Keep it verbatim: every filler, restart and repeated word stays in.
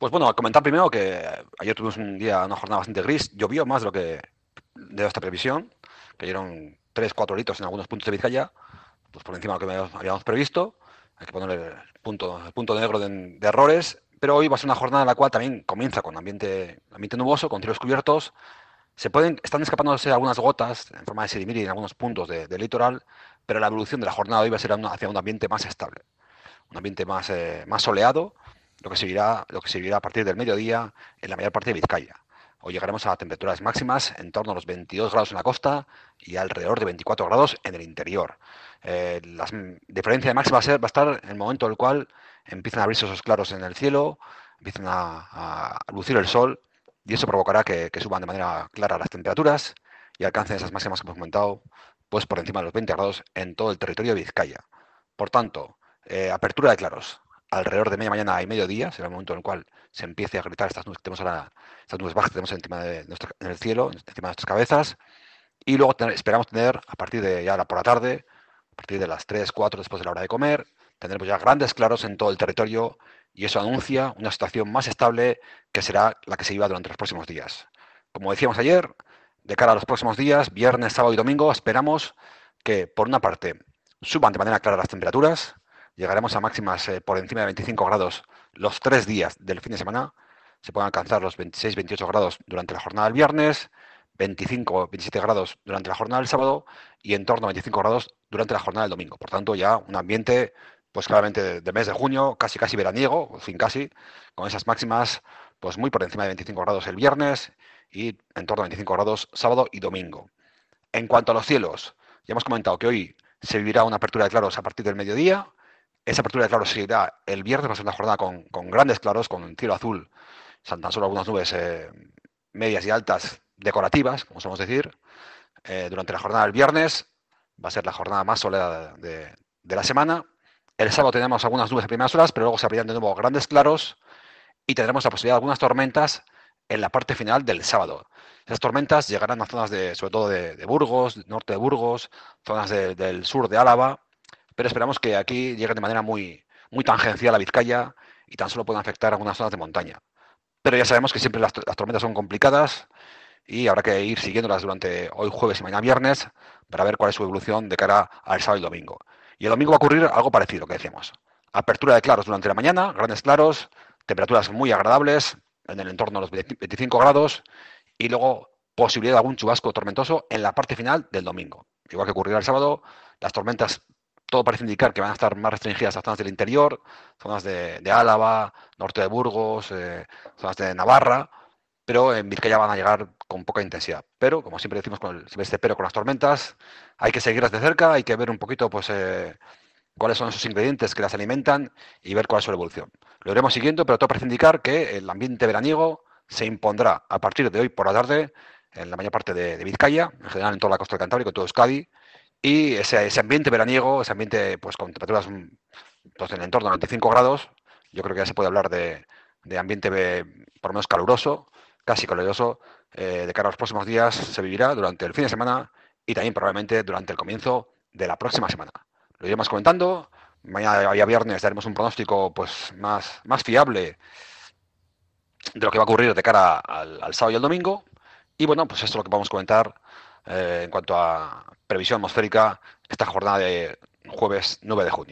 Pues bueno, comentar primero que ayer tuvimos un día, una jornada bastante gris. Llovió más de lo que de nuestra previsión. Cayeron tres cuatro horitos en algunos puntos de Vizcaya, pues por encima de lo que habíamos previsto. Hay que ponerle el punto, el punto negro de, de errores. Pero hoy va a ser una jornada en la cual también comienza con ambiente, ambiente nuboso, con cielos cubiertos. Se pueden, están escapándose algunas gotas en forma de sirimiri en algunos puntos de- del litoral, pero la evolución de la jornada de hoy va a ser una- hacia un ambiente más estable, un ambiente más, eh, más soleado, lo que, se vivirá, lo que se vivirá a partir del mediodía en la mayor parte de Vizcaya. Hoy llegaremos a temperaturas máximas en torno a los veintidós grados en la costa y alrededor de veinticuatro grados en el interior. Eh, la diferencia de máxima va a, ser, va a estar en el momento en el cual empiezan a abrirse esos claros en el cielo, empiezan a, a lucir el sol y eso provocará que, que, suban de manera clara las temperaturas y alcancen esas máximas que hemos comentado, pues por encima de los veinte grados en todo el territorio de Vizcaya. Por tanto, eh, apertura de claros. Alrededor de media mañana y mediodía será el momento en el cual se empiece a gritar estas nubes que tenemos ahora, estas nubes bajas que tenemos encima de nuestra, en el cielo, encima de nuestras cabezas. Y luego tener, esperamos tener, a partir de ya por la tarde, a partir de las tres cuatro después de la hora de comer, tendremos ya grandes claros en todo el territorio y eso anuncia una situación más estable que será la que se viva durante los próximos días. Como decíamos ayer, de cara a los próximos días, viernes, sábado y domingo, esperamos que, por una parte, suban de manera clara las temperaturas, llegaremos a máximas eh, por encima de veinticinco grados los tres días del fin de semana, se pueden alcanzar los veintiséis veintiocho grados durante la jornada del viernes, veinticinco veintisiete grados durante la jornada del sábado y en torno a veinticinco grados durante la jornada del domingo. Por tanto, ya un ambiente, pues claramente de, de mes de junio, casi casi veraniego, en fin, casi, con esas máximas, pues muy por encima de veinticinco grados el viernes y en torno a veinticinco grados sábado y domingo. En cuanto a los cielos, ya hemos comentado que hoy se vivirá una apertura de claros a partir del mediodía. Esa apertura de claros seguirá el viernes, va a ser una jornada con, con grandes claros, con cielo azul, tan solo algunas nubes eh, medias y altas decorativas, como solemos decir. Eh, durante la jornada del viernes va a ser la jornada más soleada de, de la semana. El sábado tenemos algunas nubes en primeras horas, pero luego se abrirán de nuevo grandes claros y tendremos la posibilidad de algunas tormentas en la parte final del sábado. Esas tormentas llegarán a zonas de, sobre todo de, de Burgos, norte de Burgos, zonas de, del sur de Álava, pero esperamos que aquí lleguen de manera muy, muy tangencial a Vizcaya y tan solo puedan afectar a algunas zonas de montaña. Pero ya sabemos que siempre las, las tormentas son complicadas y habrá que ir siguiéndolas durante hoy jueves y mañana viernes para ver cuál es su evolución de cara al sábado y domingo. Y el domingo va a ocurrir algo parecido, que decíamos. Apertura de claros durante la mañana, grandes claros, temperaturas muy agradables, en el entorno de los veinticinco grados, y luego posibilidad de algún chubasco tormentoso en la parte final del domingo. Igual que ocurrirá el sábado, las tormentas, todo parece indicar que van a estar más restringidas a zonas del interior, zonas de, de Álava, norte de Burgos, eh, zonas de Navarra, pero en Vizcaya van a llegar con poca intensidad. Pero, como siempre decimos con el, este pero con las tormentas, hay que seguirlas de cerca, hay que ver un poquito pues eh, cuáles son esos ingredientes que las alimentan y ver cuál es su evolución. Lo iremos siguiendo, pero todo parece indicar que el ambiente veraniego se impondrá a partir de hoy por la tarde en la mayor parte de, de Vizcaya, en general en toda la costa del Cantábrico, en todo Euskadi, y ese, ese ambiente veraniego, ese ambiente pues con temperaturas pues, en el entorno de veinticinco grados, yo creo que ya se puede hablar de, de ambiente por lo menos caluroso, casi caluroso, eh, de cara a los próximos días se vivirá durante el fin de semana y también probablemente durante el comienzo de la próxima semana. Lo iremos comentando. Mañana, ya viernes, daremos un pronóstico pues más, más fiable de lo que va a ocurrir de cara al, al sábado y al domingo. Y bueno, pues esto es lo que vamos a comentar eh, en cuanto a previsión atmosférica esta jornada de jueves nueve de junio.